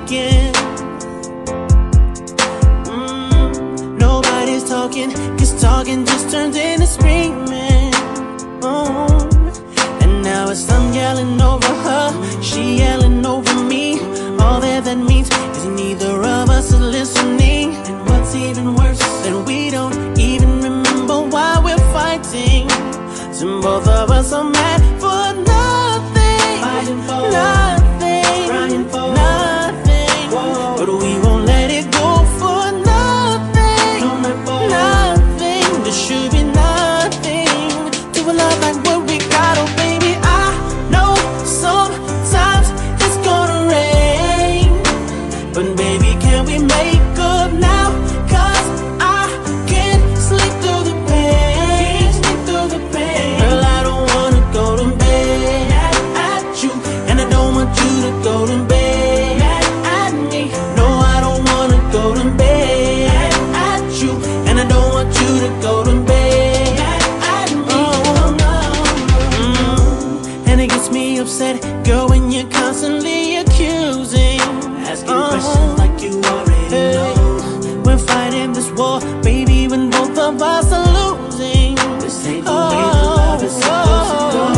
again. Nobody's talking, 'cause talking just turns into screaming. Oh. And now it's I'm yelling over her, she yelling over me. All that means is neither of us is listening. And what's even worse, that we don't even remember why we're fighting. So both of us are mad for nothing, fighting for nothing, crying for nothing. Whoa. But we won't let it go for nothing, no, not for nothing. There should be nothing to a love like what we got. Oh baby, I know sometimes it's gonna rain, but baby, can we make up now? 'Cause I can't sleep through the pain, sleep through the pain. Girl, I don't wanna go to bed at you, and I don't want you to go to bed at me. No, I don't wanna go to bed at you, and I don't want you to go to bed at me. Oh, no. And it gets me upset, girl, when you're constantly accusing, asking questions like you already know. We're fighting this war, baby, when both of us are losing. This ain't the way the love is supposed to go.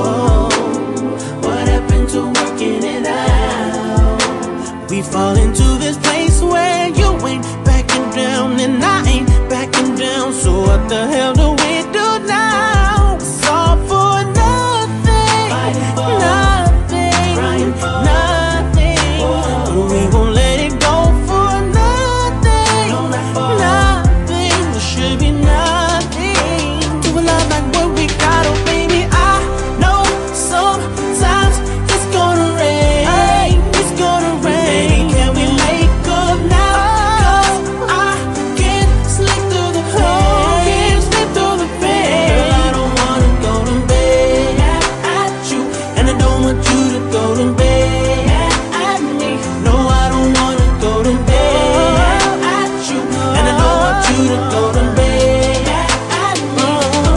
What happened to working it out? We fall into this place where you ain't backing down and I ain't backing down. So what the hell do we do now? It's all for nothing, nothing, nothing. But we won't let it go for nothing, nothing. There should be nothing to a love like what we got. Oh baby, I know sometimes it's gonna rain, it's gonna rain. Baby, can we make up now? 'Cause I can't sleep through the pain, can't sleep through the pain. Girl, I don't wanna go to bed at you, and I don't want you to go to bed at me. No, I don't wanna go to bed at you, and I don't want you to go to bed at me.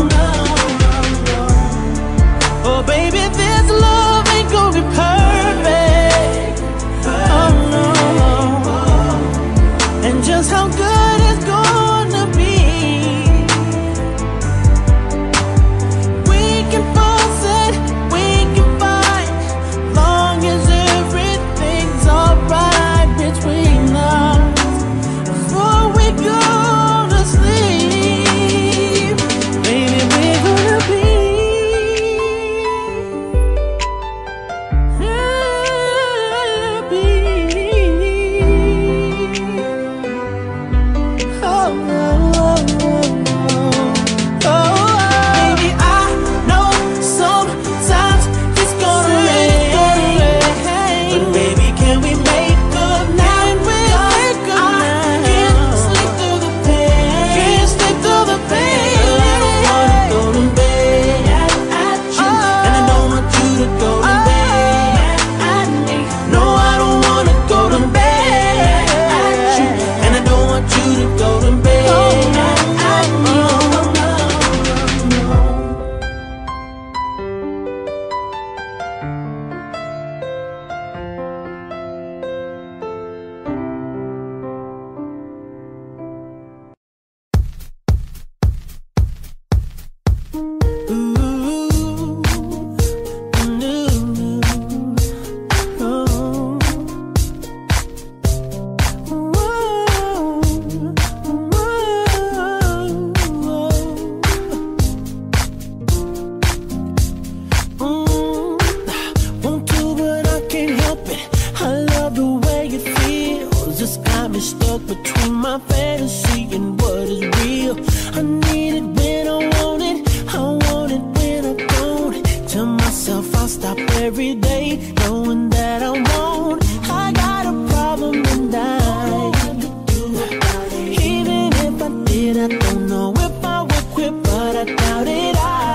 Oh baby, this love ain't gonna be perfect. Oh no. And just how good it's gonna be, we can force it, we can fight, long as everything's alright between us. Before we go to sleep, baby, we're gonna be happy. Oh, oh, oh, oh, oh. Baby, I know sometimes it's gonna rain, but baby, can we make up now? I can't sleep through the pain, can't sleep through the pain. Girl, I don't wanna go to bed at you, and I don't want you to go to bed at me. No, I don't wanna go to bed at you, and I don't want you to go to bed at me. Won't do, but I can't help it. I love the way it feels. It's got me stuck between my fantasy and what is real. I need it when I want it, I want it when I don't. Tell myself I'll stop every day, knowing that I won't. I got a problem and even if I did, I don't know if I would quit, but I doubt it.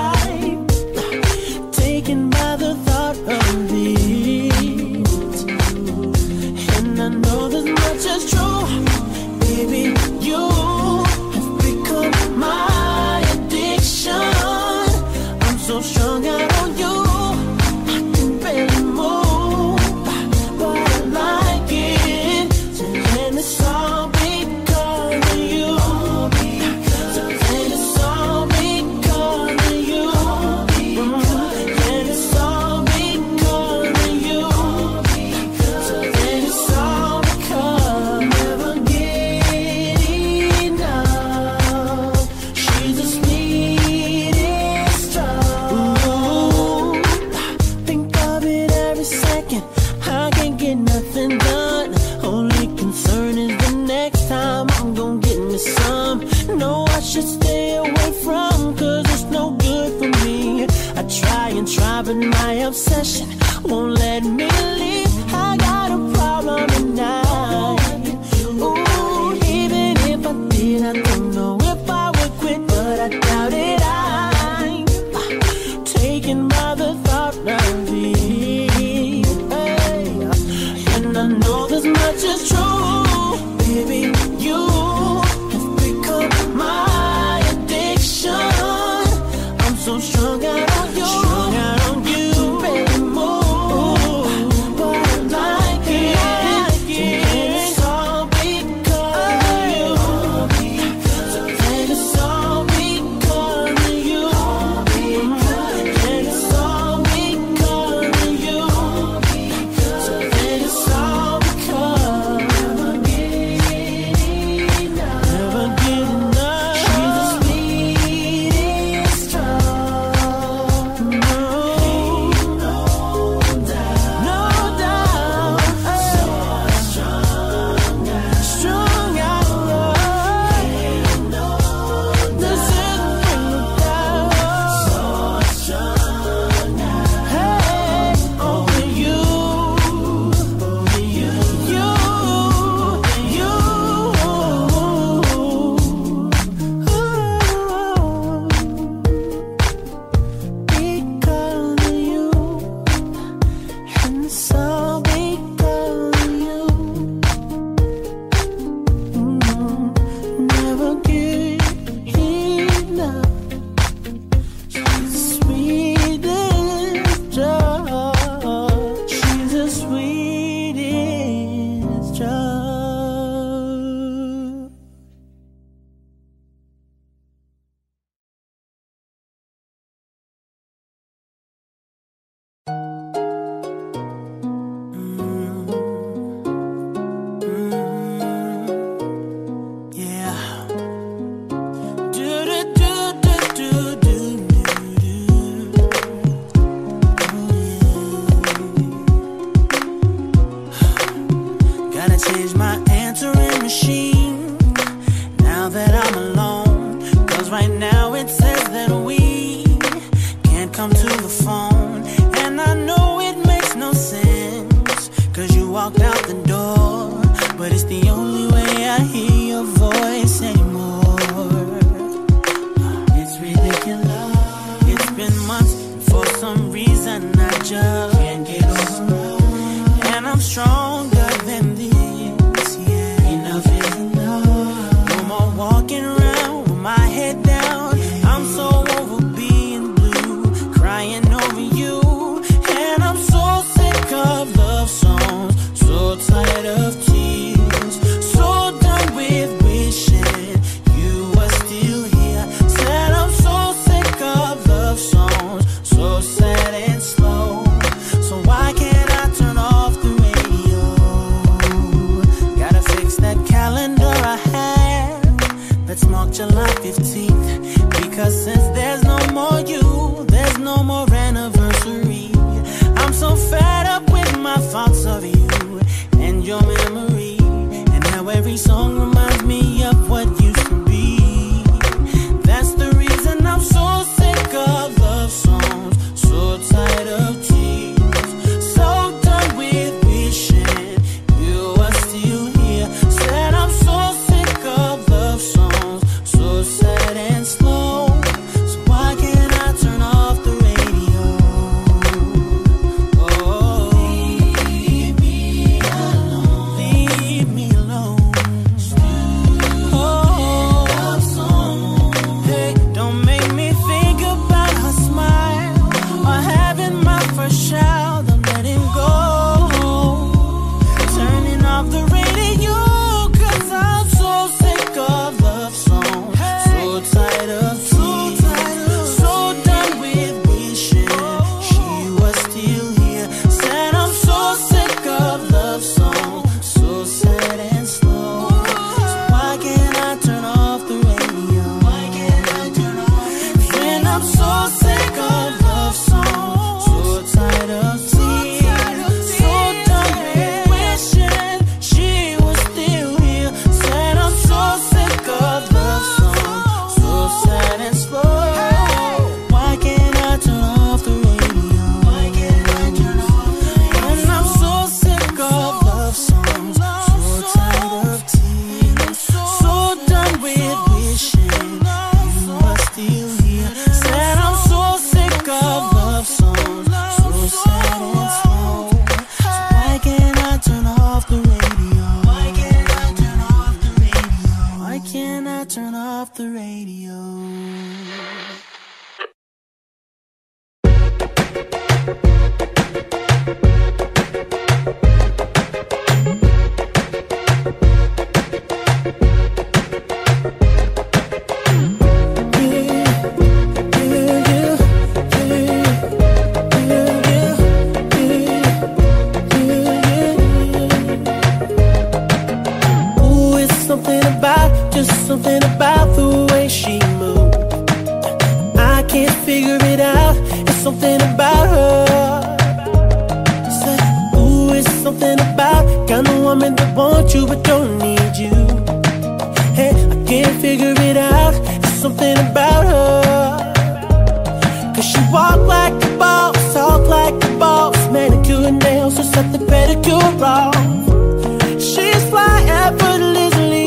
Taken by the thought of it, and I know this much is true, baby. You have become my addiction. I'm so strung out on you, I can barely move, but I like it. obsession won't let me leave. I got a problem tonight. Ooh, even if I did, I don't know if I would quit, but I doubt it. I'm taken by the thought of it, and I know this much is true, baby. You have become my addiction. I'm so strung out on you, strung out on you. Baby, move, but I like it. It's all because of you. So then it's all because of you. And it's all because of you. So then it's all because never get enough. She's the sweetest drug. No doubt. So strung out of love. This isn't real doubt. So strung out. Hey, over you. Because of you, and it's all because of you. Never get enough. She's the sweetest drug. She's the sweetest drug. Yeah. Gotta change my answering machine now that I'm alone. 'Cause right now it says that we can't come to the phone. And I know it makes no sense, 'cause you walked out the door. But it's the only way I hear your voice anymore. It's ridiculous. It's been months, and for some reason I just can't get over. And I'm stronger than this, yeah. Enough is enough. No more walking around with my head down. I'm so over being blue, crying over you. And I'm so sick of love songs, so tired of tears, so done with wishing you were still here. Said I'm so sick of love songs, so sad and slow. So why can't I turn off the radio? Gotta fix that calendar I had that's marked July 15th. Because since there's no more you, there's no more anniversary. I'm so fed up with my thoughts of you and your memory, and how every song reminds me of what used to be. That's the reason I'm so sick of love songs, so tired of tears, so done with wishing you were still here. Said I'm so sick of love songs, so sad and slow. So why can't I turn off the radio? Oh, leave me alone. Leave me alone. Oh, hey, don't make me think about her smile, or having my first child. I'm letting go, turning off the radio, 'cause I'm so sick of love songs, so tired of tears, so done with wishing she was still here. Said I'm so sick of love songs, so sad and slow. So why can't I turn off the radio? Why can't I turn off the radio? When I'm so sick of love songs, so tired of off the radio. Something about the way she moved, I can't figure it out. It's something about her. Said, ooh, it's something about kind of woman that wants you but don't need you. Hey, I can't figure it out. It's something about her. Cause she walk like a boss, talk like a boss, manicure and nails, or set the pedicure wrong. She's fly effortlessly.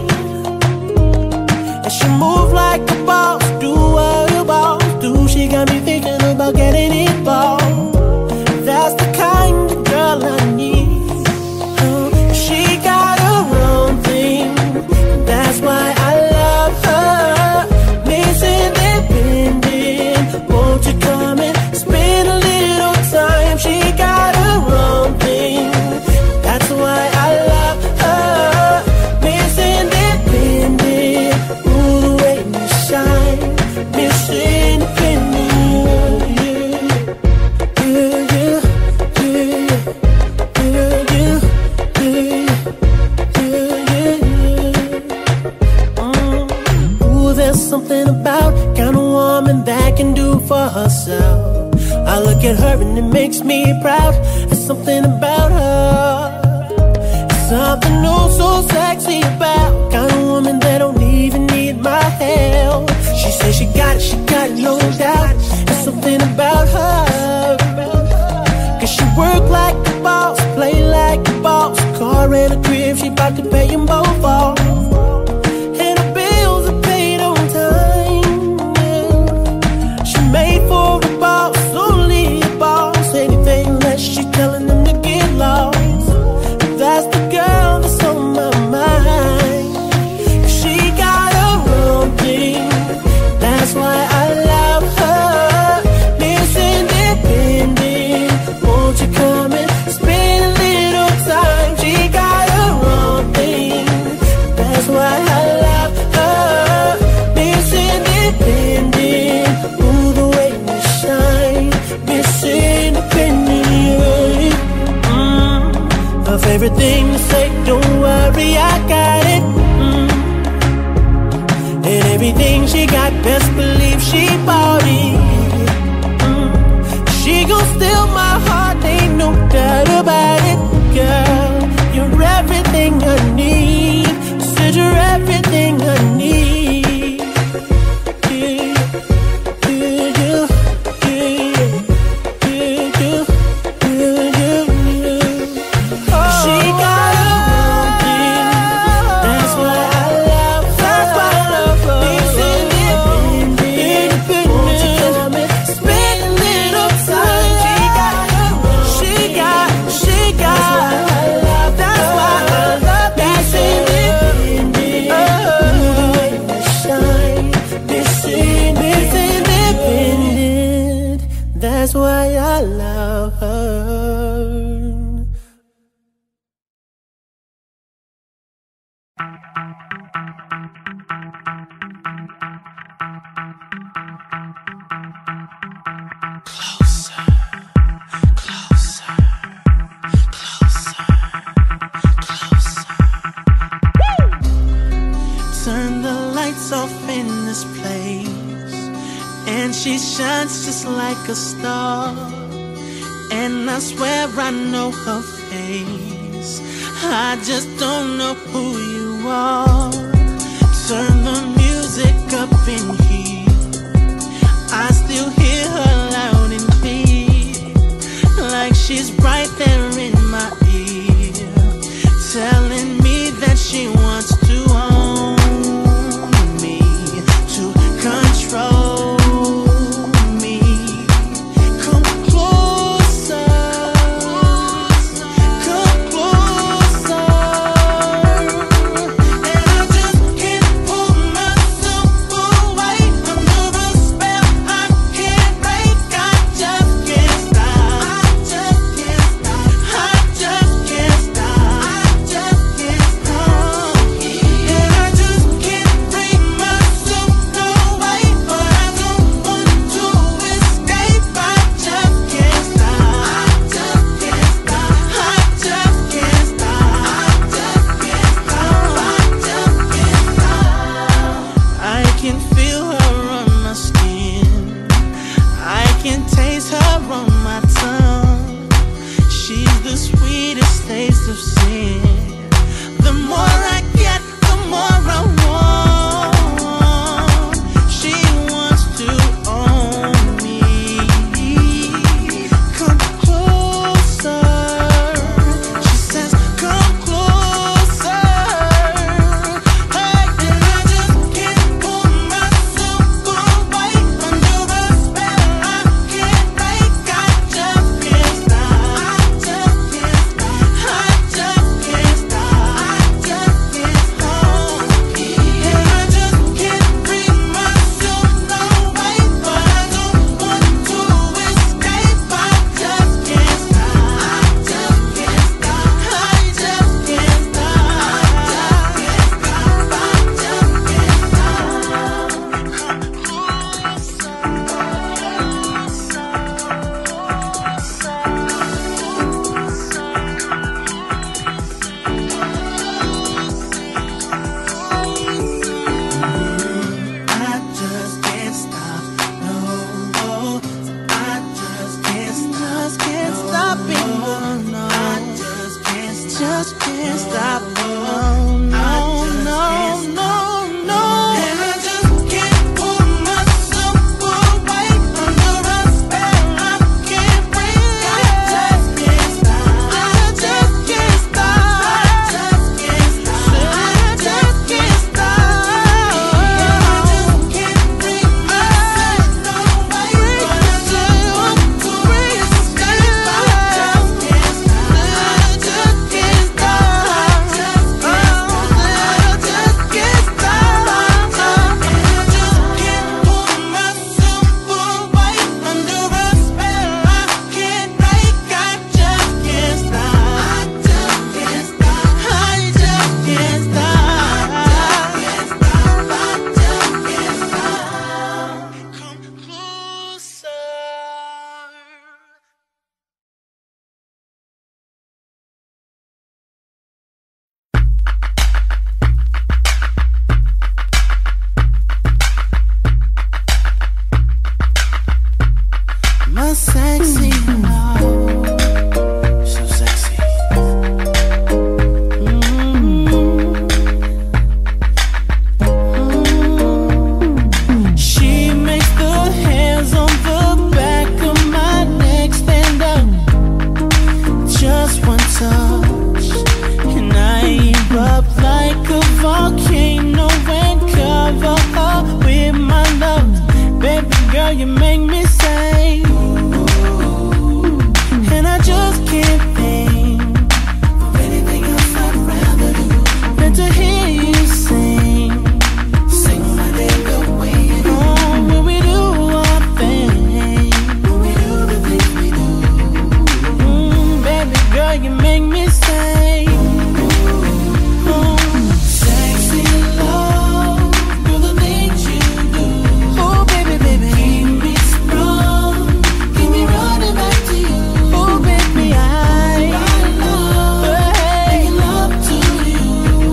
She move like a boss, do what a boss do. She got me thinking about getting involved. That's the kind of girl I need. She got her own thing, that's why I love her. Miss Independent, won't you come and spend a little time? She got her own thing, that's why I love her. Miss Independent, shine, Miss Independent. Ooh, there's something about kind of woman that can do for herself. I look at her and it makes me proud. There's something about her. Something oh so sexy about kind of woman that don't even need my help. She says she got it, no doubt. There's something about her. Cause she work like a boss, play like a boss. Car and a crib, she bout to pay them both off. And her bills are paid on time, yeah. She made for the boss, only a boss. Anything less, she telling them to get lost. That's the girl that's on my mind. She got her own thing, that's why I love her. Miss Independent, won't you come and spend a little time? She got her own thing, that's why I love her. Miss Independent, ooh, the way you shine. Miss Independent. Her favorite thing to say, don't worry, I got it. And everything she got, best believe she bought it. She gon' steal my heart, ain't no doubt about it. Girl, you're everything I need. Said you're everything I need. That's why I love her. Closer, closer, closer, closer. Turn the lights off in this place, and she shines just like a star. And I swear I know her face, I just don't know who you are. Turn the music up in here, I still hear her loud and clear, like she's right there in my ear, telling me that she wants to own me, to control. So stopping. Oh, no. I just can't stop. Oh, no, no, no, no. And I just can't pull myself away under a spell I can't break. I just can't stop. I just can't stop. I just can't stop. I just can't stop. I just can't bring myself away, but I just want to escape. I just can't stop. I just can't stop. I just can't stop. And I just can't pull myself away under a spell I can't break. I just can't stop. I just can't stop. I just can't stop. I just can't stop. Come closer. My sexy love, so sexy. She makes the hands on the back of my neck stand up. Just one touch, and I erupt like a volcano and cover up with my love. Baby girl, you make me say, and I just can't think of anything else I'd rather do than to hear you sing my name the way you do. Oh, when we do our thing, when we do the things we do. Baby girl, you make me say, sexy love, do the things you do. Oh, baby, baby, keep me strong, keep me running back to you. Oh, baby, I love, making love to you.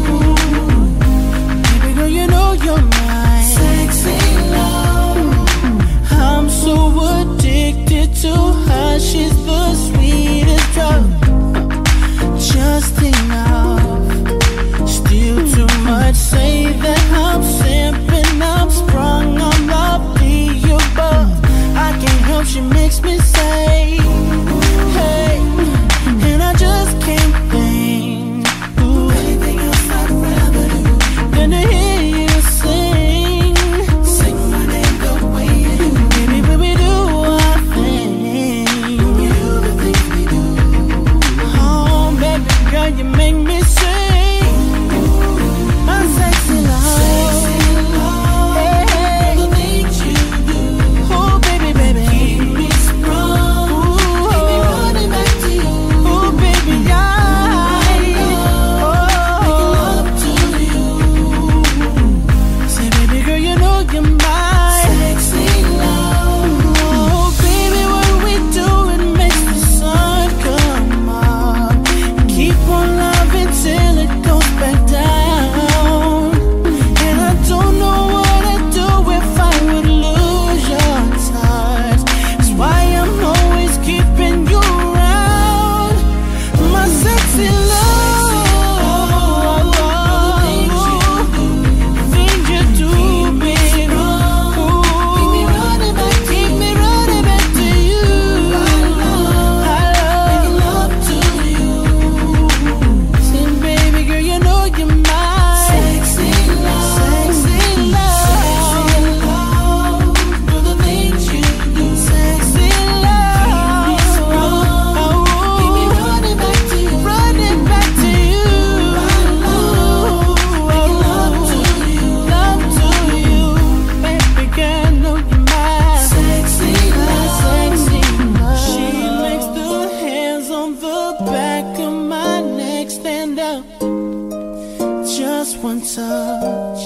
Baby girl, you know you're my sexy love. I'm so addicted to her, she's the sweetest drug. Just enough, still too much. Say that I'm simping, I'm sprung, I'm lovely above. I can't help, she makes me say, hey, and I just can't think anything else I'd rather do than to hear you sing my name the way you do. Baby, when we do our thing, when we do the things we do. Oh, baby girl, you make me sing my sexy love. Hey, hey. The things you do. Oh, baby, baby, keep me strong. Keep me running back to you. Oh, baby, I making love to you. Say, baby girl, you know you're my sexy love. Oh, baby, what we do, it makes the sun come up. Keep on loving till it goes back down. And I don't know what I'd do if I would lose your touch. That's why I'm always keeping you around. My sexy love. Things you do, baby. Keep me running back to you. I love making love to you. Say, baby girl, you know you're my sexy love. Sexy love. Do the things you do. Sexy love. Keep me strong. Keep me running back to you. Running back to you. I love making love to you. Love to you. Baby girl, know you're my sexy love. Sexy love. She makes the hands on the back of my neck stand up. Just one touch.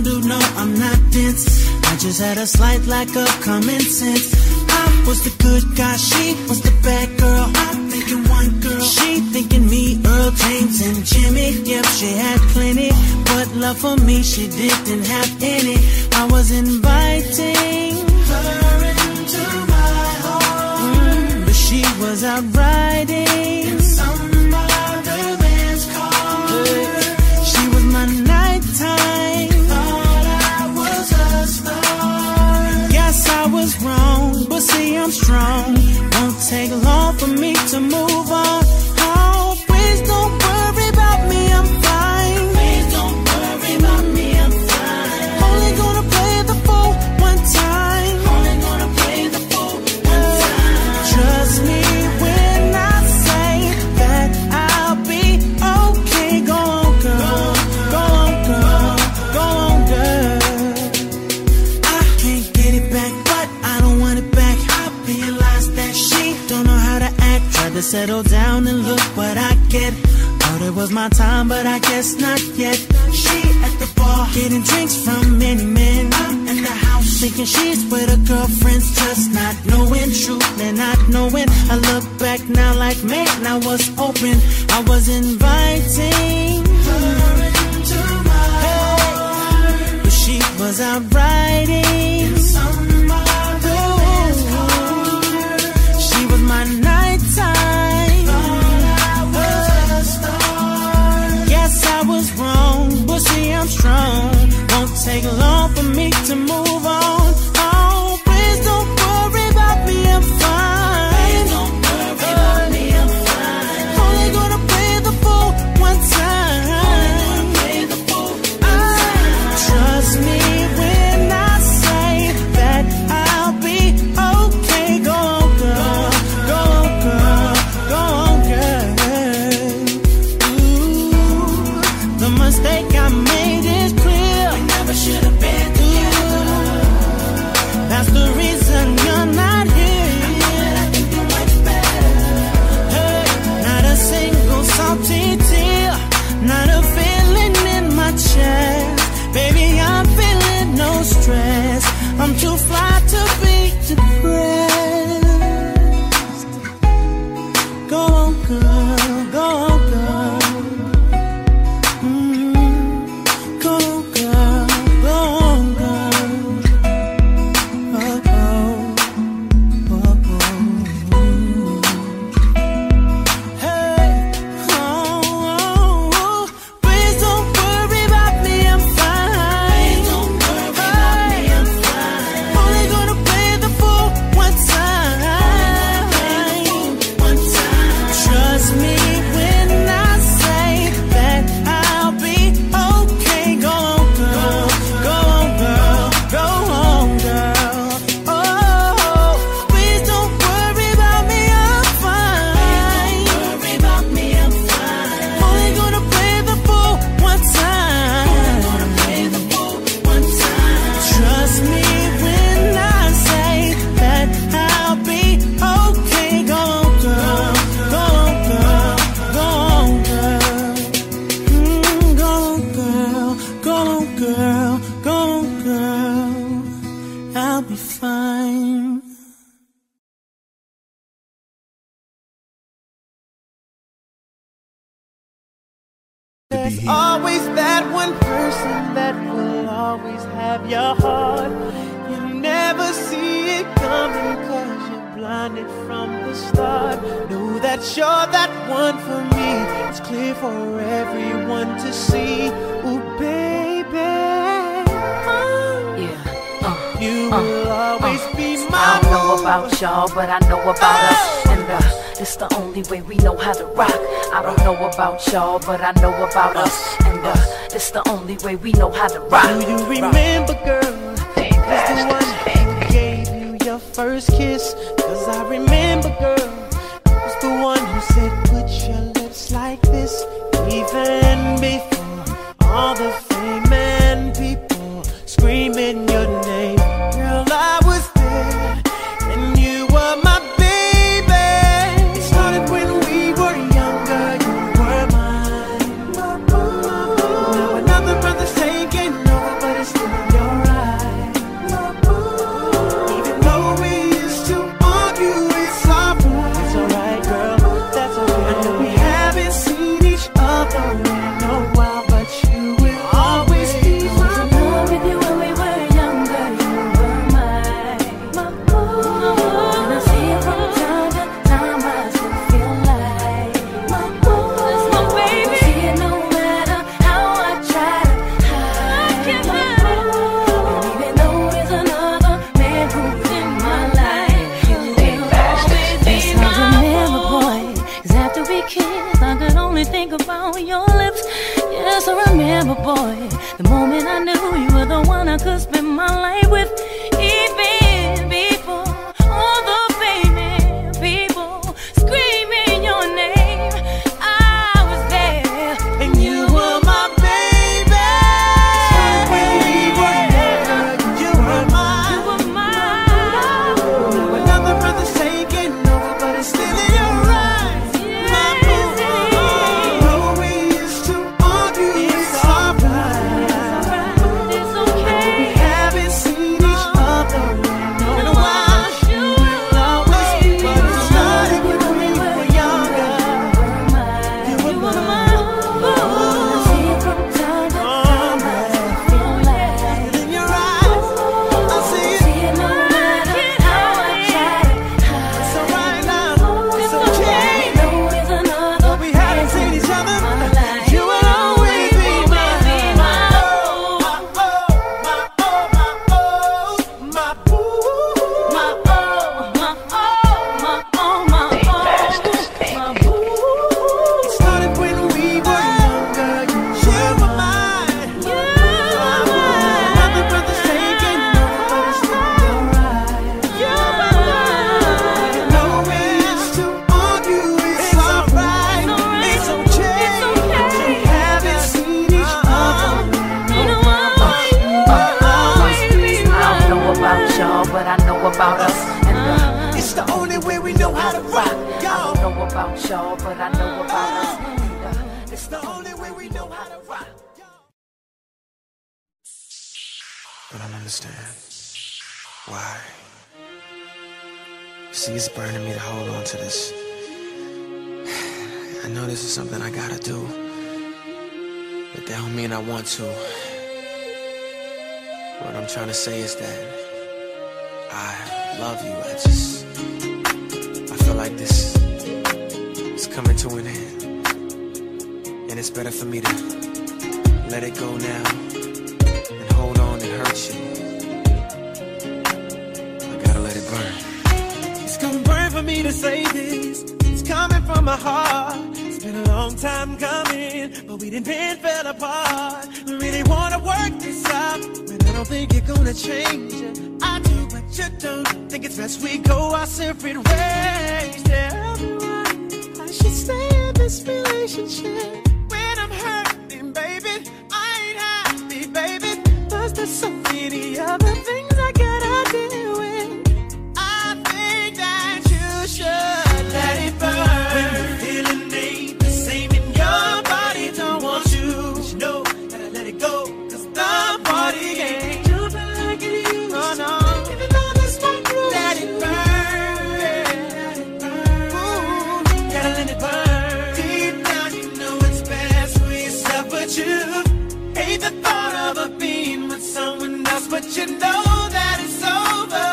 do, no, I'm not dense. I just had a slight lack of common sense. I was the good guy, she was the bad girl. I'm thinking one girl, she thinking me, Earl, James, and Jimmy. Yep, she had plenty, but love for me she didn't have any. I was inviting her into my heart, but she was out riding in some other man's car. She was my nighttime, thought I was a star. Guess I was wrong, but see I'm strong. Won't take long for me to move on. Oh, please don't worry about me, I'm fine. Please don't worry about me, I'm fine. Only gonna play the fool one time. Only gonna play the fool one time. Trust me when I say that I'll be okay. Go on, girl. Go on, girl. Go on, girl. I can't get it back, but I don't want it back. I realize that she don't know how to act. Tried to settle down and look what I get. Thought it was my time, but I guess not yet. She at the bar, getting drinks from many men. I'm in the house, thinking she's with her girlfriends, just not knowing truth and not knowing. I look back now like, man, I was open. I was inviting her into my heart, but she was out riding in some other man's car. She was my nighttime, thought I was a star. Guess I was wrong, but see I'm strong. Won't take long for me to move on. Oh, please don't worry about me, I'm fine. Please don't worry about me, I'm fine. Only gonna play the fool one time. Only gonna play the fool one time. Trust me when I say that I'll be okay. Go on, girl. Go on, girl. Go on, girl. Ooh, the mistake I made is clear. We never should have been together. That's the reason you're not here. I know that I can do much better. Hey, not a single salty tear, not a feeling in my chest. Baby, I'm feeling no stress. I'm too fly to be depressed. Go on, girl. Go on, girl. Go on, girl. Go on, girl. Oh, oh, oh, oh. Hey, oh, please don't worry about me, I'm fine. Please don't worry about me, I'm fine. Only gonna play the fool one time. One time. Trust me when I say that I'll be okay. Go on, girl. Go on, girl. Go on, girl. Oh, please don't worry about me, I'm fine. Don't worry about me, I'm fine. Only gonna play the fool one time. Only gonna play the fool one time. Trust me when I say that I'll be okay. Go on, girl. Go on, girl. Go on, girl. Go on, girl. Go on, girl. Go on, girl. I'll be fine. There's always that one person that will always have your heart. You never see it coming 'cause you're blinded from the start. Know that you're that one for me. It's clear for everyone to see. Ooh, baby, you will always be my I don't know about y'all, but I know about us. And it's the only way we know how to rock. I don't know about y'all, but I know about us. And it's the only way we know how to rock. Do you remember, girl? Was the one who gave you your first kiss? 'Cause I remember, girl, was the one who said, put your lips like this. Even before all the fame and people screaming your name, girl, I was there and you were my baby. It started when we were younger, you were mine. Now another brother's taking over, but it's about us. And it's the only way we know how to rock. I don't know about y'all, but I know about us. And it's the only way we know how to rock. I don't understand why. See, it's burning me to hold on to this. I know this is something I gotta do, but that don't mean I want to. What I'm trying to say is that I love you. I feel like this is coming to an end, and it's better for me to let it go now and hold on and hurt you. I gotta let it burn. It's gonna burn for me to say this. It's coming from my heart. It's been a long time coming, but we didn't fell apart. We really wanna work this out, but I don't think you're gonna change it. I do, but you don't. Think it's best we go our separate ways. Tell me why I should stay in this relationship when I'm hurting, baby. I ain't happy, baby. Plus there's so many other things I gotta deal with. I think that you should let it burn. When the feeling ain't the same in your body, don't want you, but you know, gotta let it go. Cause the party ain't jumping like it used to. Oh no, even though this might grow, let it burn, let it burn. Ooh, gotta let it burn. Deep down you know it's best for yourself, but you hate the thought of a being with someone else, but you know that it's over.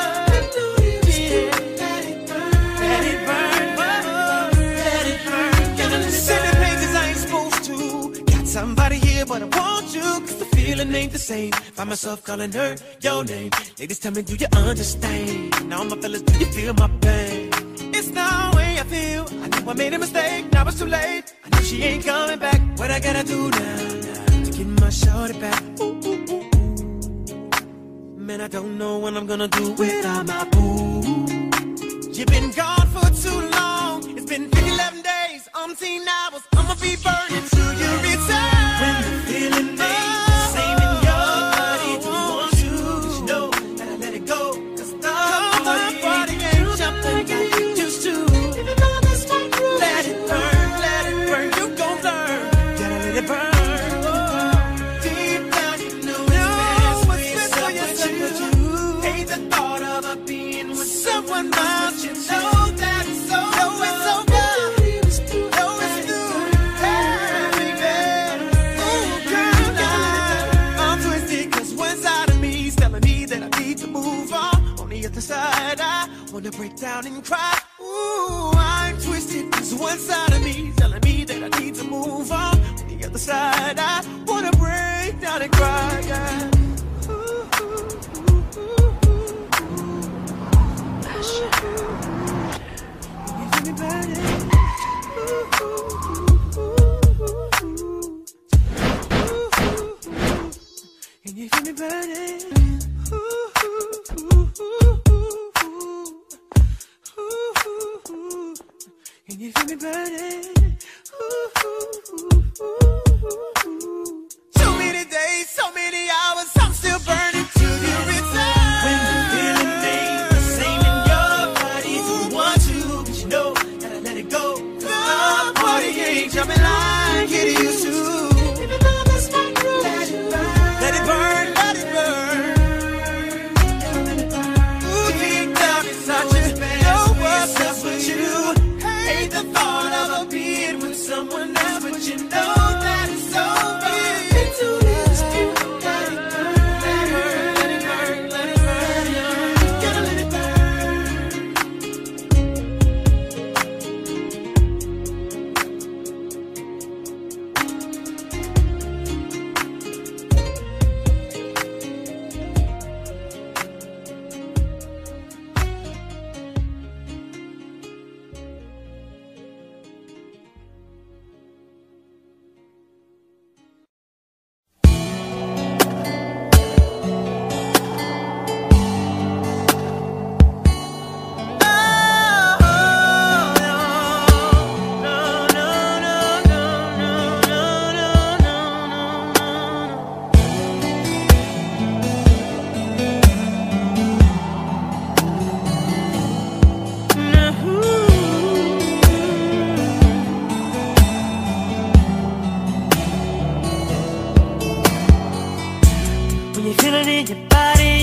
Somebody here, but I want you, cause the feeling ain't the same. Find myself calling her your name. Ladies, tell me, do you understand? Now my fellas, do you feel my pain? It's the way I feel. I know I made a mistake, now it's too late. I know she ain't coming back. What I gotta do now to get my shorty back? Ooh, ooh, ooh, ooh. Man, I don't know what I'm gonna do without my boo. You've been gone for too long. It's been 11 days, umpteen hours. I'ma be burning till you return. When the feeling ain't the same in your body, don't want you, but you know, gotta let it go. Cause the body ain't jumping like it used to. Even though this might grow, let it burn, you gon' learn. Gotta let it burn. Deep down you know it's best for yourself, but you hate the thought of a being with someone else. You know that it's over. Know it's over. Side, I wanna break down and cry. Ooh, I'm twisted, cause one side of me telling me that I need to move on. On the other side, I wanna break down and cry. Yeah. Ooh, ooh, ooh, ooh, ooh. You feel me burning? Ooh, ooh, ooh, ooh, ooh. Can you feel me burning? Ooh, ooh, ooh, ooh. Can you feel me burning? Ooh, ooh, ooh, ooh, ooh. So many days, so many hours, I'm still burning till you return. When the feeling ain't the same in your body, don't want you, but you know, gotta let it go. The party ain't jumping like it used to. Even though this might grow, let it burn, let it burn, let it burn. Ooh, deep down inside you, know what's up with you. Hate the thought of a being with someone else, but you know that it's over. Into this, let it burn, let it burn.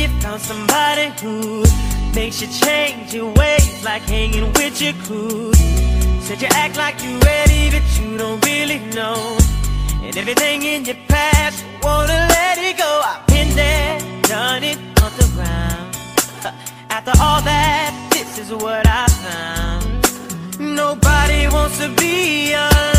you found somebody who makes you change your ways, like hanging with your crew. Said you act like you ready, but you don't really know. And everything in your past, you wanna let it go. I've been there, done it, on the ground. After all that, this is what I found. Nobody wants to be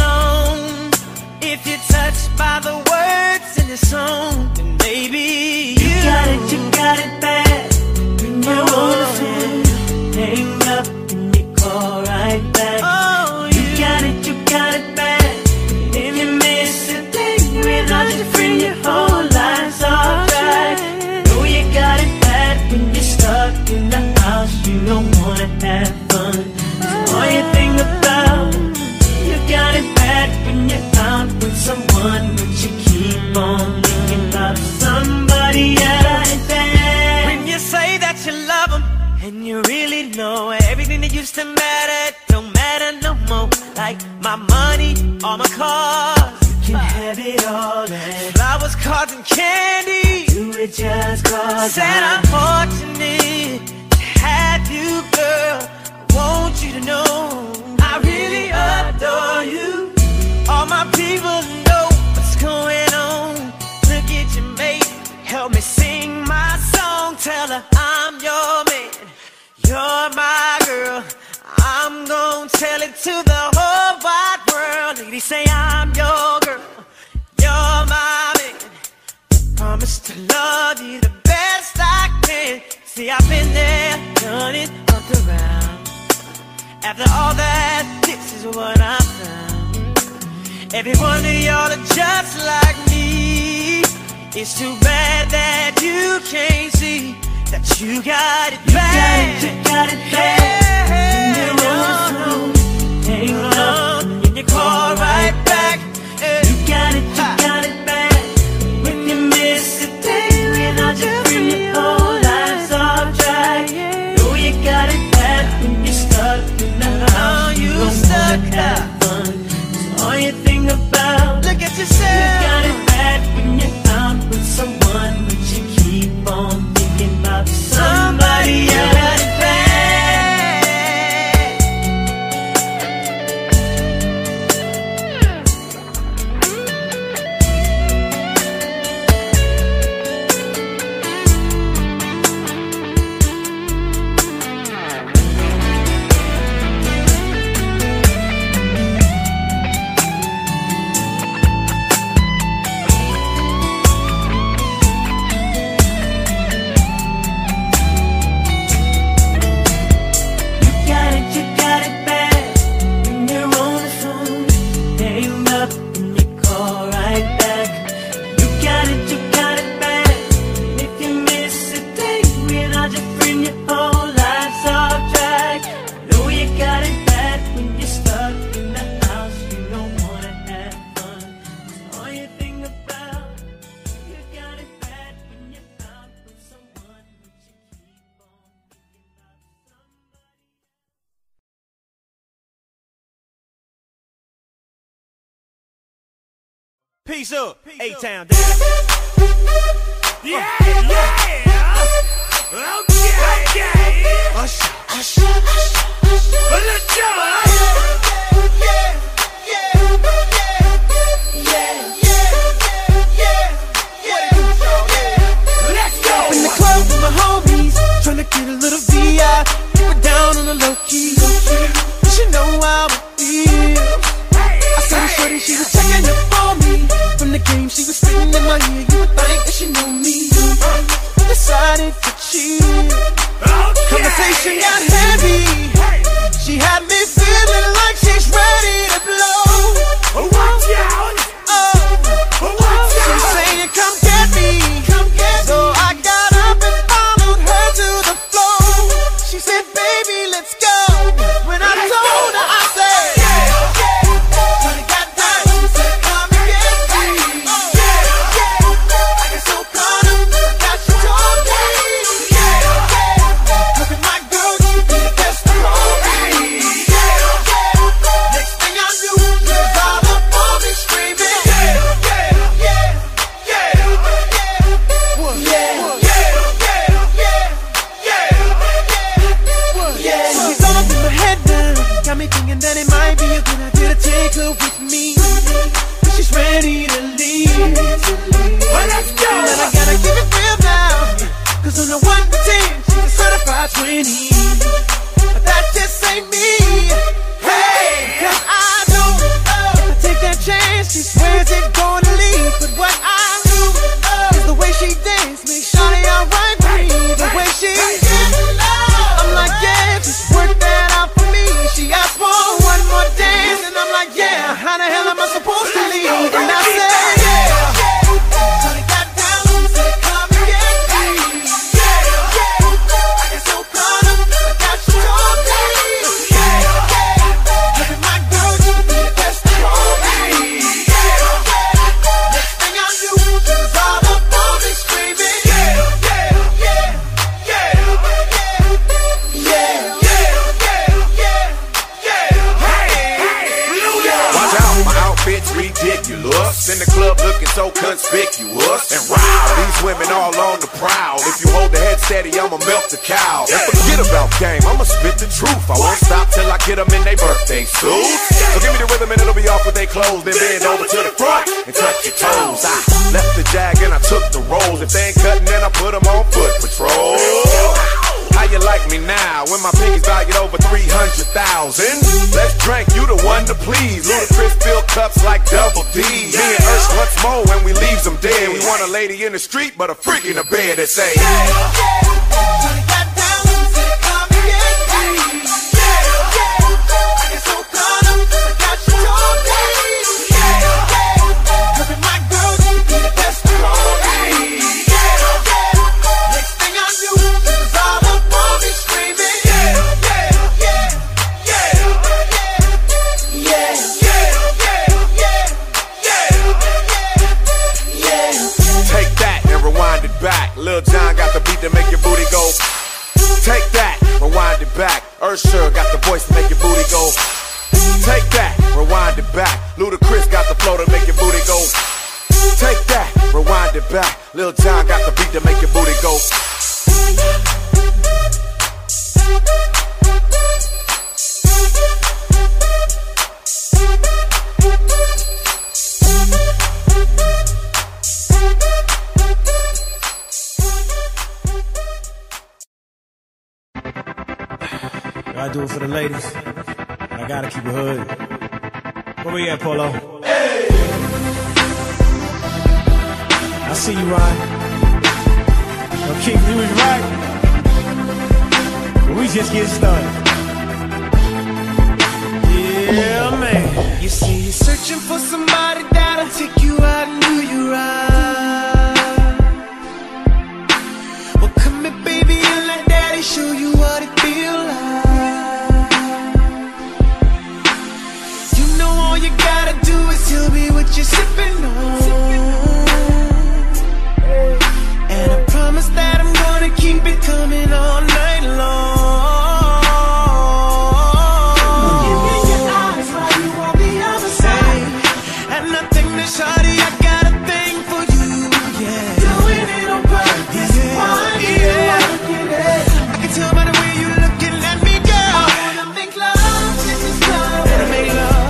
alone. If you're touched by the words in the song, then maybe you got it bad. When you're on the phone, hang up and you call right back. Oh, you got it bad. If you miss a day without your friend, your whole life's alright. Know you got it bad when you're stuck in the house, you don't wanna have fun. All you think about, you got it bad when you're out with someone, but you keep on thinking about somebody else. When you say that you love them, and you really know everything that used to matter don't matter no more. Like my money, all my cars, you can have it all. And flowers, cards, and candy, you were just cause said I'm fortunate to have you, girl. Want you to know I really adore you. All my people know what's going on. Look at your mate, help me sing my song. Tell her I'm your man, you're my girl. I'm gonna tell it to the whole wide world. Ladies say I'm your girl, you're my man. Promise to love you the best I can. See, I've been there, done it, up around. After all that, this is what I found. Every one of y'all are just like me. It's too bad that you can't see that you got it bad. You got it bad. When you're on the phone, hang up and you call right back. You got it bad. When you miss a day without your friend, your whole life's off track. Know you got it bad when you're stuck in the house. You don't wanna have fun. That's all you think about. Look at yourself. You got it bad when you're out with someone, but you keep on thinking about somebody else. Peace up, A-Town. Yeah, yeah. Okay. Let's go. In the club with my homies, tryna get a little VI. We're down on the low key. You should know how I feel. I saw the shorty, she was checking up on me. From the game, she was spitting in my ear. You would think that she knew me. Decided to chill. Conversation got heavy. She had me feeling like she's ready to blow. Watch out! She's saying, come get me. So I got up and followed her to the floor. She said, baby, let's go. When I told her, I said, yeah. me thinking that it might be a good idea to take her with me. But she's ready to leave. Well, let's go. And I gotta keep it real now, cause on the 1 to 10, she's a certified 20. But that just ain't me. Hey, cause I know if I take that chance, she swears it's gonna leave. But what I do is the way she dance makes Shawty alright with me. The way she I'm like, yeah, just work that out for me. She asked for one more dance, and I'm like, yeah, how the hell am I supposed to leave? And I said, yeah. So they got down, said, come and get me. I get so caught up, I got you all day. Look at my girl, you be the best of all me. Next thing I knew, she was all up on me screaming. Ridiculous, in the club looking so conspicuous. And wow, these women all on the prowl. If you hold the head steady, I'ma melt the cow. And forget about game, I'ma spit the truth. I won't stop till I get them in their birthday suits. So give me the rhythm and it'll be off with their clothes. Then bend over to the front and touch your toes. I left the jag and I took the rolls. If they ain't cutting, then I put them on foot patrol. How you like me now when my pinky's valued over 300,000? Let's drink, you the one to please. Ludacris fill cups like Double D. Me and Ursh once more when we leaves them dead. We want a lady in the street, but a freak in the bed that say, Lil Jon got the beat to make your booty go. Take that, rewind it back. Usher got the voice to make your booty go. Take that, rewind it back. Ludacris got the flow to make your booty go. Take that, rewind it back. Lil Jon got the beat to make your booty go. I do it for the ladies. I gotta keep it hood. Where we at, Polo? Hey! I see you, Ryan. Yo, Keith, you was right. But we just getting started. Yeah, man. You see, you're searching for somebody that'll take you out and do you right. Well, come here, baby, and let daddy show you what it feels like. You gotta do is tell me what you're sipping on. And I promise that I'm gonna keep it coming all night long. Give me your eyes while you on the other side. And I think that shawty, I got a thing for you, yeah. Doing it on purpose, why do you wanna get it? I can tell by the way you looking at me, girl. I wanna make love in this club. Wanna make love.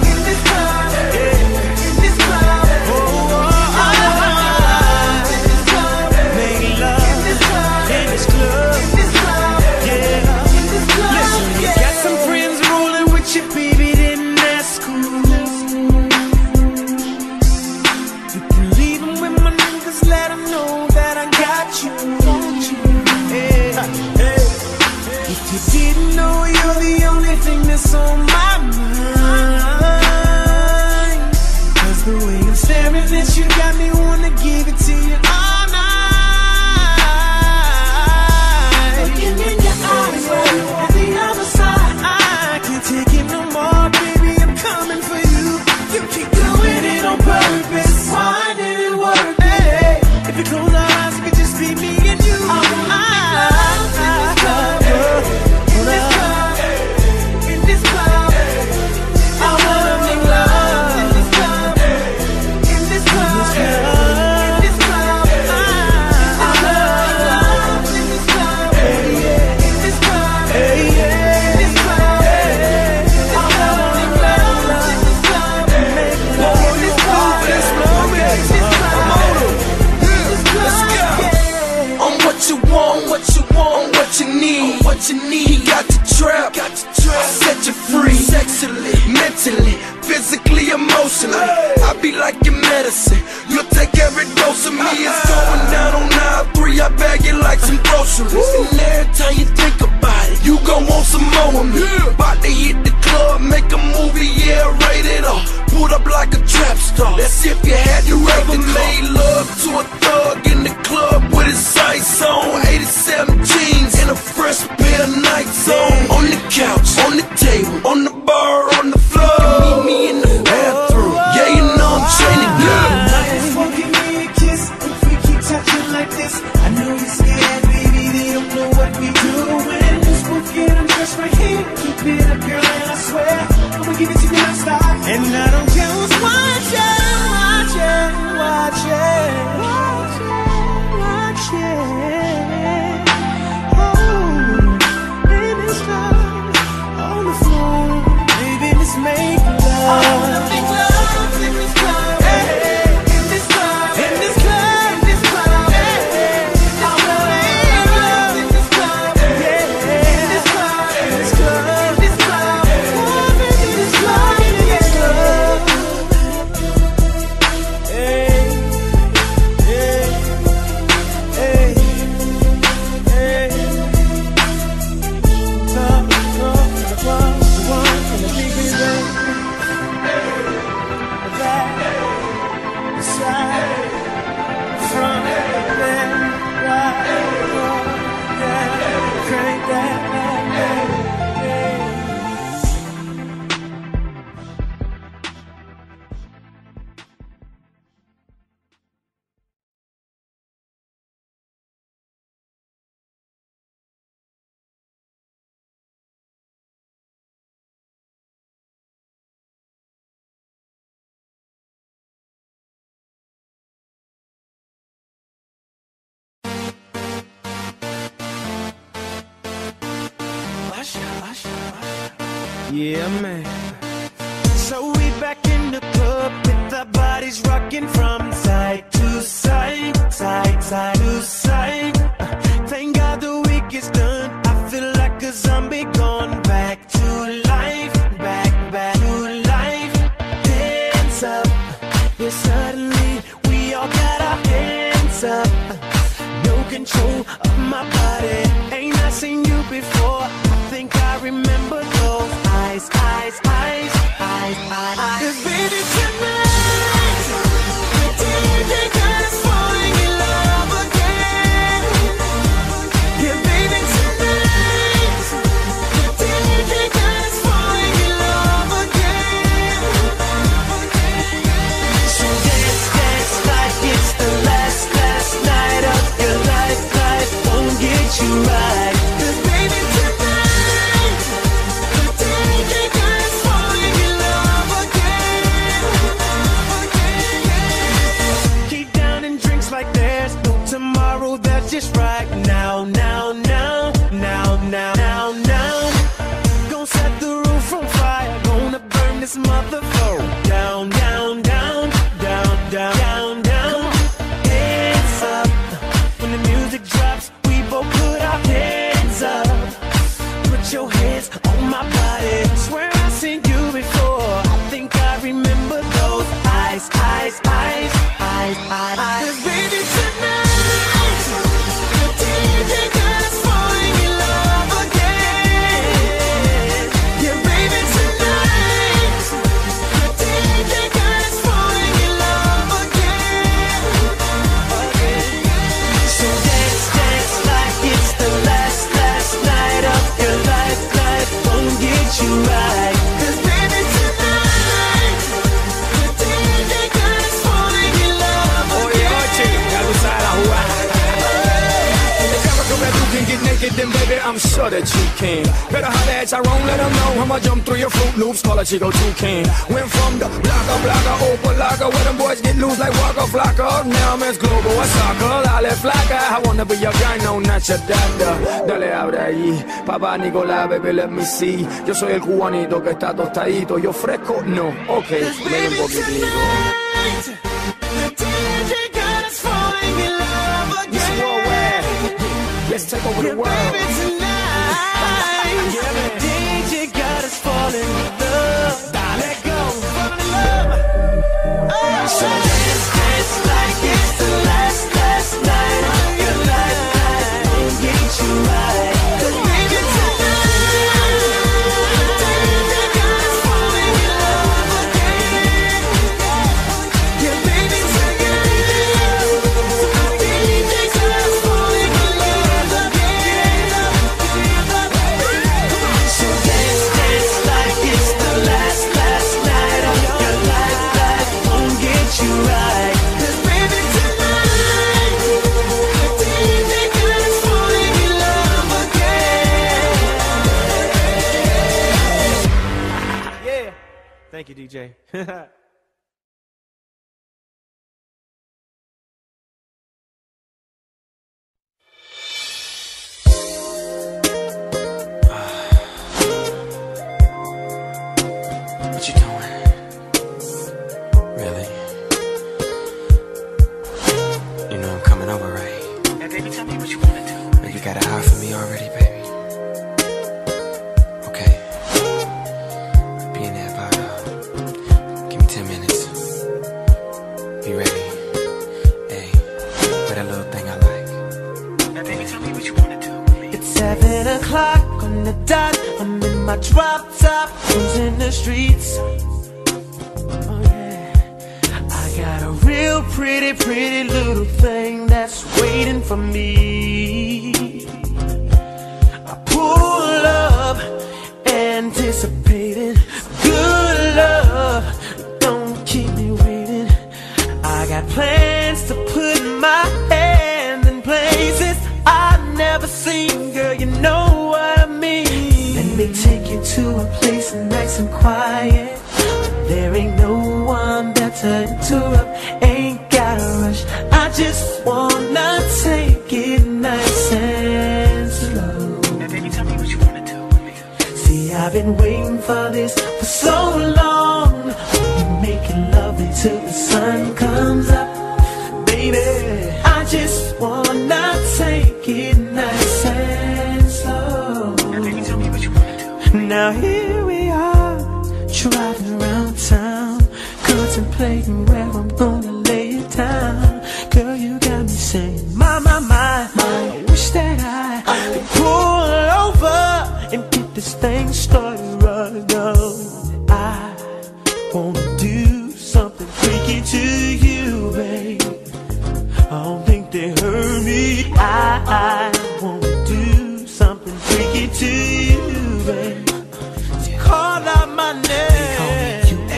On my mind, 'cause the way I'm staring at you got me wanna give it to you all night. Looking in your eyes, while you on the other side. I can't take it no more, baby, I'm coming for you. You keep doing it on purpose, why did it work? Hey, if you close our eyes, it could just be me and you. I wanna make love in this club, in this club. you want, what you need, He got the trap, set you free, sexually, mentally, physically, emotionally. I be like your medicine. You'll take every dose of me. It's going down on aisle 3. I bag it like some groceries. And every time you think about it, you gon' want some more of me. About to hit the club, make a movie, yeah, rated R. Pulled up like a trap star. That's if you had your ever made love to a thug in the club with his sights on. 87 jeans and a fresh pair of Nikes on the couch, on the table, on the bar, on the floor. You meet me in the bathroom. Yeah, you know I'm trying to go. Nothing's for give me a kiss if we keep touching like this. I know you're scared, baby. They don't know what we doing. Just both get undressed right here. Keep it up, girl, and I swear I'ma give it to you non-stop. And I don't care who's watching. Oh, in this love, on the floor, baby, let's make love. I wanna make love in this club, in this club, in this club, in this club. I wanna make love in this club, in this club, in this club, in this club. Oh, baby, this club, in this club. Hey, hey, hey, hey. The one in the big bed. The back, the side, the front, the left, right, yeah, crank that, yeah, man. So we back in the club with our bodies rocking from side to side, side to side. Thank God the week is done. I feel like a zombie gone back to life, back to life. Hands up, yeah, suddenly we all got our hands up. No control of my body. Ain't I seen you before? I think I remember those eyes. 'Cause baby, tonight, the DJ got us falling in love again. Yeah, baby, tonight, the DJ got us falling in love again. So dance like it's the last night of your life. Life won't get you right. 'Cause baby, tonight, the DJ got us falling in love again. Keep down and drinks like there's no tomorrow. That's just right now. Gonna set the roof on fire. Gonna burn this motherfucker down. Hands up. When the music drops, we both put our hands up. Put your hands on my body. Swear I've seen you before. I think I remember those eyes. 'Cause baby, tonight, the DJ got us falling in love again. Yeah, baby, tonight, the DJ got us falling in love again. So dance like it's the last night of your life. Life won't get you right. 'Cause baby, tonight, the DJ got us falling in love again. Oye, ya tú sabes la jugada. You can get naked, then baby, I'm sure that you can. Better holler at Tyrone, let him know I'ma jump through your Fruit Loops, call a Chico Toucan. Went from the blocker, open locker, where them boys get loose like Waka Flocka. Now I'm as global as soccer, dale flaca. I wanna be your guy, no, not your dada. Dale, abre ahí, papá Nicolás, baby, let me see. Yo soy el cubanito que está tostadito, yo fresco, no, ok, ven un poquitito. The DJ got us falling in love again. let's take over the world. Baby, tonight, DJ got us falling in love. Let go, falling in love. So dance like it's the last night of your life. Won't get you right. 'Cause baby, tonight, DJ got us falling in love again. Yeah, baby, tonight, DJ got us falling in love again. So dance like it's the last night of your life. Life won't get you right. 'Cause baby, tonight, DJ got us falling in love again. Yeah. Thank you, DJ. What you doing? Really? You know I'm coming over, right? Hey, baby, tell me what you wanna do. Man, you got a heart for me already, baby. Okay. Be in there about, give me 10 minutes. Be ready. Hey, wear that little thing I like. Now, baby, tell me what you wanna do. It's 7 o'clock on the dot. I'm in my drop top, cruising the streets. Oh yeah, I got a real pretty little thing that's waiting for me. I pull up, anticipating good love. Don't keep me waiting. I got plans to put my hand in places I've never seen. Girl, you know what I mean. Let me take you to a place nice and quiet. There ain't no one there to interrupt. Ain't gotta rush. I just wanna take it nice and slow. Now, baby, tell me what you wanna do with me. See, I've been waiting for this for so long. We're making love until the sun comes up. Baby, I just wanna take it nice and slow. Now, baby, tell me what you wanna do. Now here we are, driving around town, contemplating where I'm gonna lay it down. Girl, you got me saying, my, I wish that I could pull over and get this thing started right now. I wanna do something freaky to you, babe. I don't think they heard me. I wanna do something freaky to you, babe. Call out my name. Call me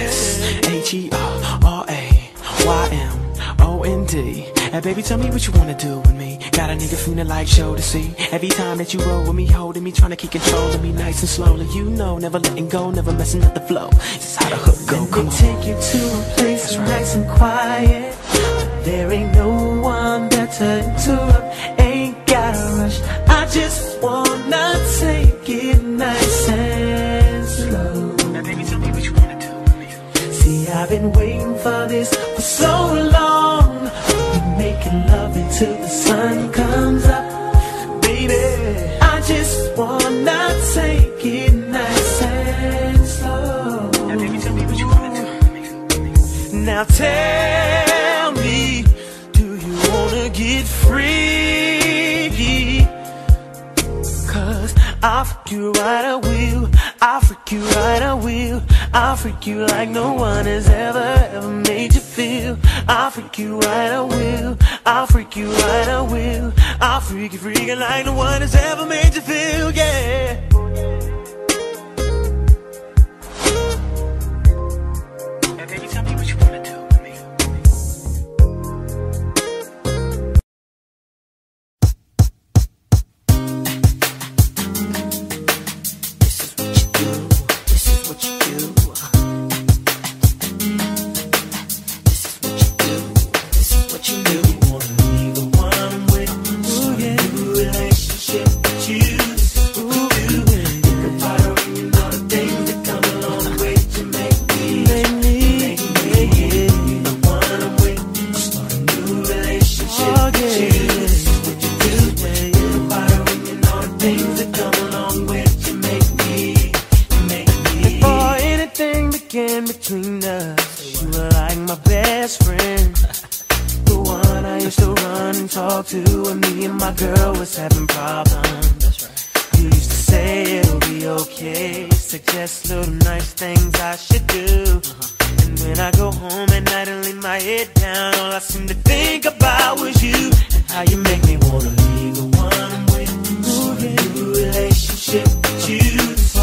USHERAYMOND. And baby, tell me what you wanna do with me. Got a nigga feeling like show to see. Every time that you roll with me, holding me, trying to keep control of me nice and slowly. You know, never letting go, never messing up the flow. This is how the hook go. Let me take you to a place nice and quiet. There ain't no one there to interrupt. Ain't gotta rush. I just wanna take it nice and slow. Now, baby, tell me what you wanna do with me. See, I've been waiting for this for so long. We're making love until the sun comes up. Baby, I just wanna take it nice and slow. Now, baby, tell me what you wanna do with me. Now tell me, do you wanna get free? 'Cause I'll freak you right, I will. I'll freak you right, I will. I'll freak you like no one has ever made you feel. I'll freak you right, I will. I'll freak you right, I will. I'll freak you freaking like no one has ever made you feel, yeah. Now, baby, tell me what you wanna do with me. Ooh, yeah. Relationship with you. Ooh, things that come along with you make me. Before anything began between us, you were like my best friend. The one I used to run and talk to when me and my girl was having problems. That's right. You used to say it'll be okay, suggest little nice things I should do. And when I go home at night and lay my head down, all I seem to think about was you and how you make me wanna leave the one I'm with. Start a new relationship with you.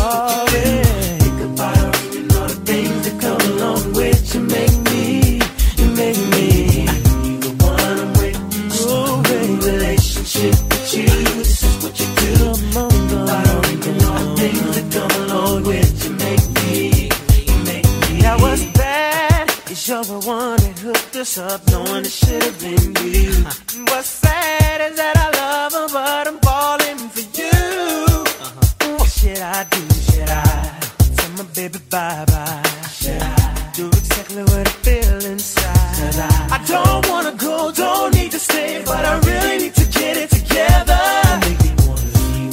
Think about her and all the things that come along with you. Make me, you make me. Leave the one I'm with. Start a new relationship with you. This is what you do. Think about her and all the things that come along with you. Make me, you make me. That was bad. You're the one that hooked us up, knowing it should have been you. What's sad is that I love her, but I'm falling for you. What should I do? Should I tell my baby bye-bye? Should I do exactly what I feel inside? I don't wanna go, don't need to stay, but I really need to get it together. Make me wanna leave.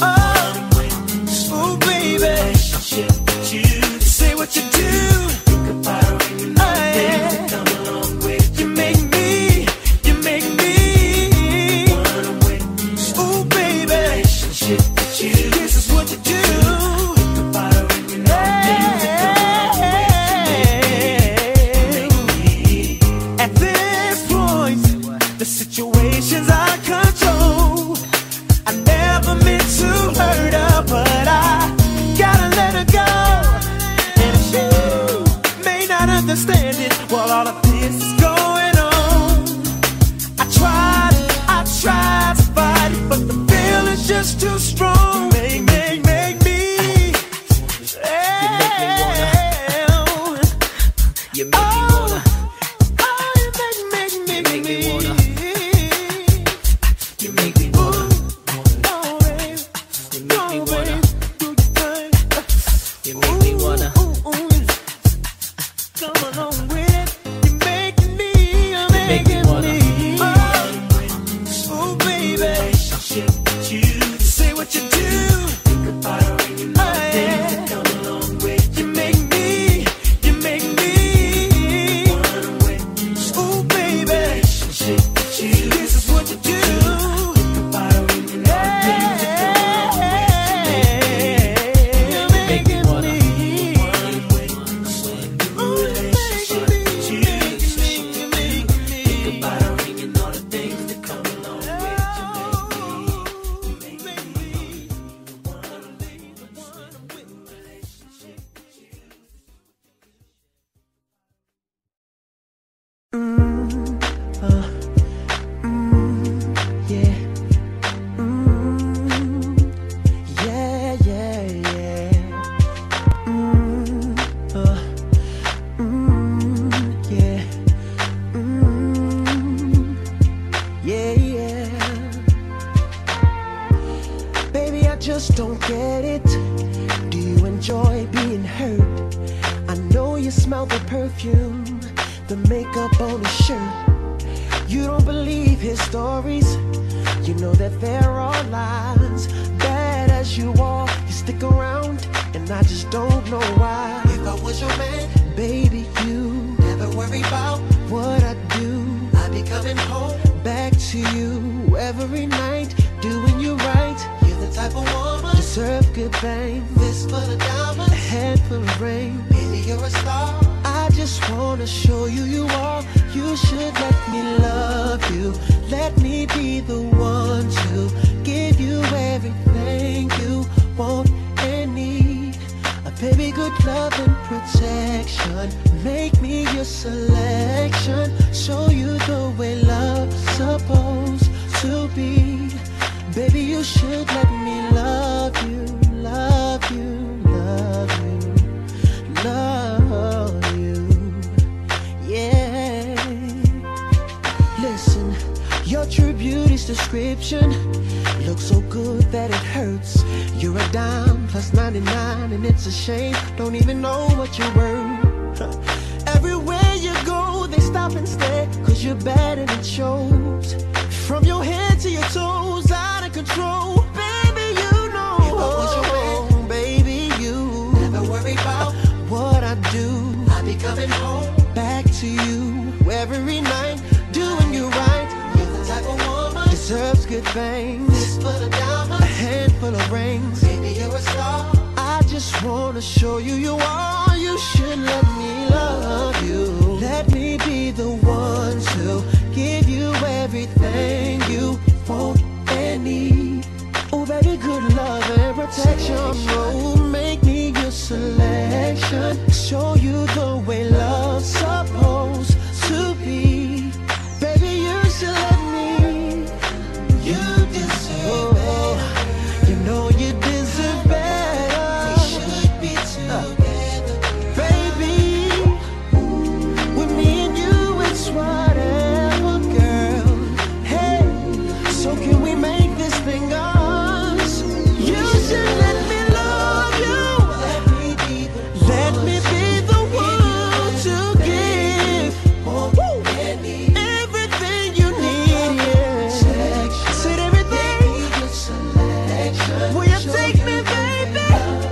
Oh, baby, relationship with you. Say what you do. Think about her and you know things that come along with you. Make me, you make me. One I'm with. Ooh, baby, relationship with you. This is what you do. Think about her and you know things that come along with you. Make me. At this point, the situation's out of control. I never meant to hurt her, but I gotta let her go. And she may not understand it while all of this is going on. I tried to fight it, but the feeling's just too strong. Make me. You make me wanna. Oh, you make me wanna. You make me wanna. Oh, baby. You make me wanna. You make me wanna. Come along with it. You're making me. You're making me. Oh, baby. Relationship with you. Say what you do. Think about her and you know things that come along with you. Make me. You make me. One way. Oh, baby. Relationship with you. This is what you do. Think about her and you know things that come along with you. You're making me. Baby, I just don't get it. Do you enjoy being hurt? I know you smell the perfume, the makeup on his shirt. You don't believe his stories. You know that there are lies. Bad as you are, you stick around, and I just don't know why. If I was your man, baby, you never worry about what I do. I'd be coming home back to you every night, doing you right. You're the type of woman deserve good fame. Fistful of diamonds, a handful of rain. Baby, you're a star. I just wanna show you you are. You should let me love you. Let me be the one to give you everything you want and need. A baby, good love and protection. Make me your selection. Show you the way love's supposed to be. Baby, you should let me love you, love you, love you, love you, yeah. Listen, your true beauty's description looks so good that it hurts. You're a dime plus 99 and it's a shame, don't even know what you're worth. Everywhere you go, they stop and stare, cause you're bad and it shows. From your head to your toes, out of control. Baby, you know good things, a handful of rings. Baby, you're a star. I just wanna show you you are. You should let me love you. Let me be the one to give you everything you want and need. Oh, baby, good love and protection. Oh, make me your selection. Show you the way love's supposed to be. Baby, you should let me. You deserve better. You know you deserve better. We should be together, baby. With me and you, it's whatever, girl. Hey, so can we make this thing us? You should let me love you. Let me be the one to give everything you need. Yeah. Said everything. Will you take me, baby?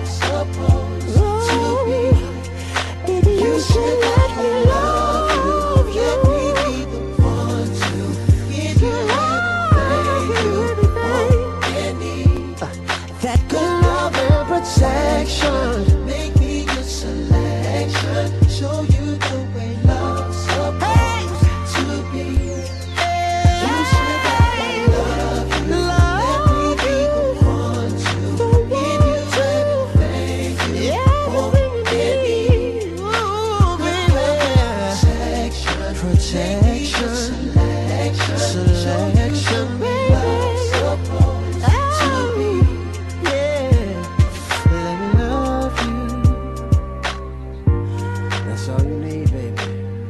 Ooh. Baby, you should let me love you. Let me be the one to give you everything you want and need. That good love and protection. Make me your selection. Show you the way love's supposed to be. You should let me love you. Let me be the one to give you everything you want and need. Ooh, baby. Protection, selection, baby. Supposed to be. Yeah, let me love you. That's all you need, baby.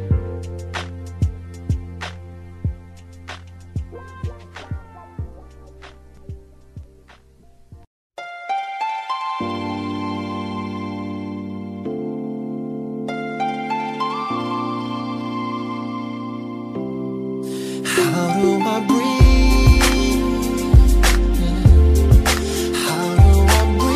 How do I breathe? How do I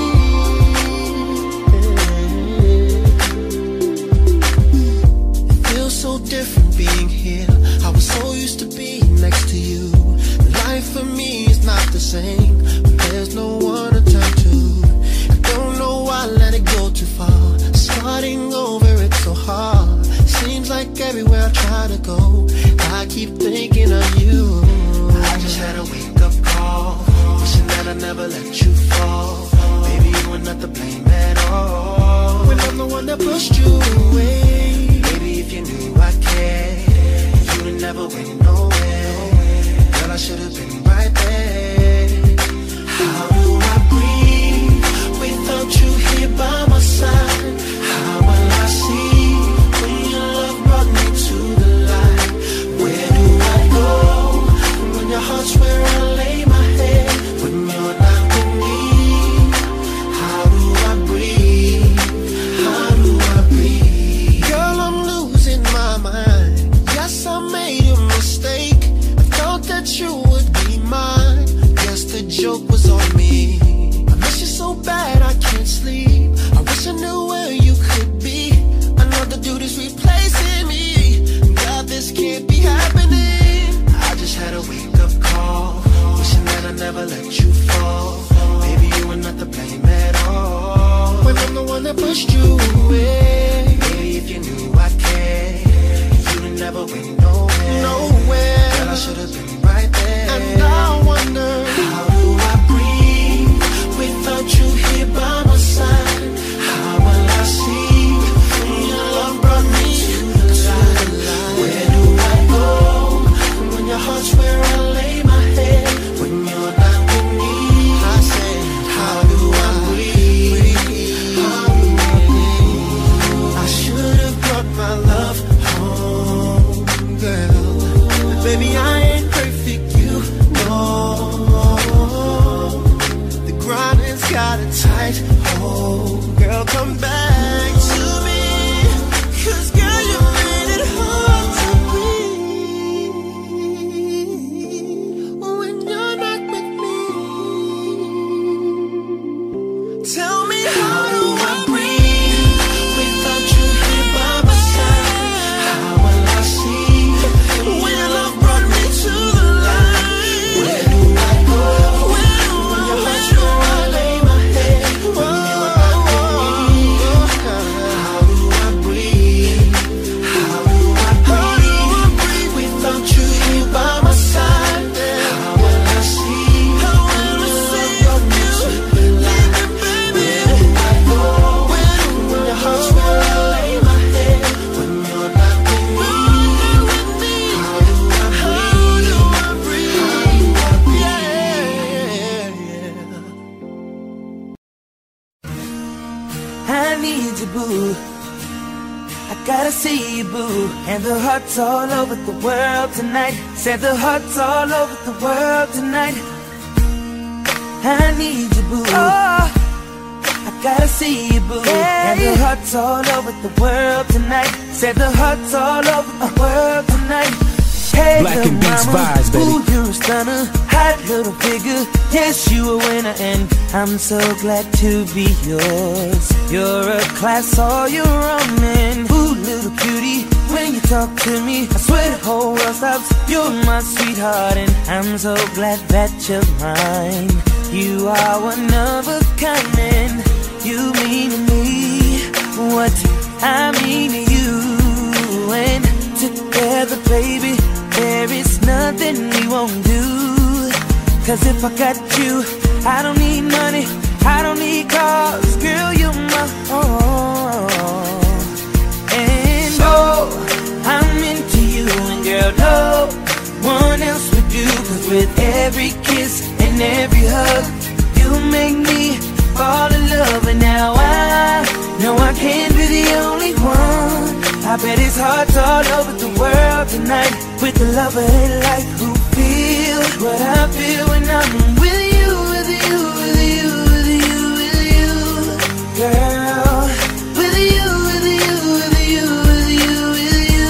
breathe? It feels so different being here. I was so used to being next to you. Life for me is not the same. There's no one to turn to. I don't know why I let it go too far. Starting over, it's so hard. Seems like everywhere I try to go, I keep thinking of you. I just had a wake-up call, wishing that I never let you fall. Baby, you were not to blame at all, when I'm the one that pushed you away. Baby, if you knew I cared, you'd never went nowhere. Girl, I should have been right there. How do I breathe without you here by my side? How will I see when your love brought me to the light? Where do I go when your heart's where I lay my head? When you're not with me, how do I breathe? How do I breathe? Girl, I'm losing my mind. Yes, I made a mistake. I thought that you would be mine. Guess the joke was on me. I miss you so bad I can't sleep. I wish I knew where you could be. Another dude is replacing me. God, this can't be happening. I just had a wake-up call, wishing that I never let you fall. Baby, you were not to blame at all, when I'm the one that pushed you away. Baby, if you knew I cared, you'd never went nowhere. Girl, I should have been right there. And I wonder, how do I breathe without you here by my side? How will I see when your love brought me to the light? Where do I go when your heart's where I lay my head? When you're not with me, I said, how do I breathe? How do I breathe? I should have brought my love home, girl. Baby, I ain't perfect, you know. The grind has got a tight hold. Girl, come back to me, 'cause girl, you made it hard to breathe when you're not with me. Tell me, how do I breathe without you here by my side? How will I see when your love brought me to the light? Where do I I need you, boo. I gotta see you, boo. And the hearts all over the world tonight. Said the hearts all over the world tonight. I need you, boo. Oh, I gotta see you, boo. Yeah. And the hearts all over the world tonight. Said the hearts all over the world tonight. Hey, Black and Beats vibes, baby. Ooh, you're a stunner, hot little figure. Yes, you a winner, and I'm so glad to be yours. You're a class all your own, and ooh, little cutie, when you talk to me, I swear the whole world stops. You're my sweetheart, and I'm so glad that you're mine. You are one of a kind, and you mean to me what I mean to you. And together, baby, there is nothing we won't do. Cause if I got you, I don't need money, I don't need cars. Girl, you're my all. And oh, I'm into you. And girl, no one else would do. Cause with every kiss and every hug, you make me fall in love. And now I know I can't be the only one. I bet it's hearts all over the world tonight. With the love of their life who feels what I feel when I'm with you, with you, with you, with you, with you, girl. With you, with you, with you, with you, with you.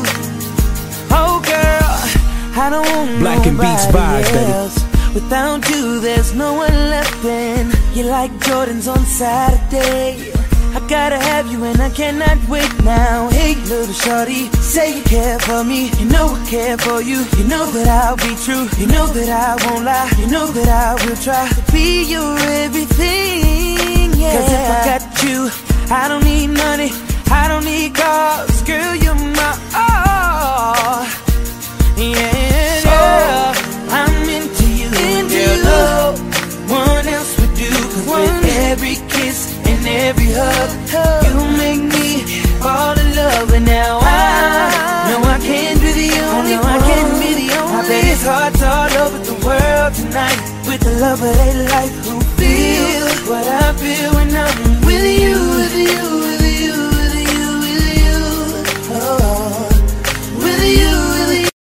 Oh girl, I don't want Black and Beats vibes, else. Without you, there's no one left. And you're like Jordans on Saturday. I gotta have you and I cannot wait now. Hey little shorty, say you care for me. You know I care for you. You know that I'll be true. You know that I won't lie. You know that I will try to be your everything, yeah. Cause if I got you, I don't need money, I don't need cars. Girl, you're my all. Yeah, girl, I'm into you. Girl, no one else would do. Cause with every kiss and every hug, you make me fall in love. And now I know I can't be the only one. I can't be the only. I bet it's hearts all over the world tonight. With the love of their life who feels what I feel when I'm with you, with you.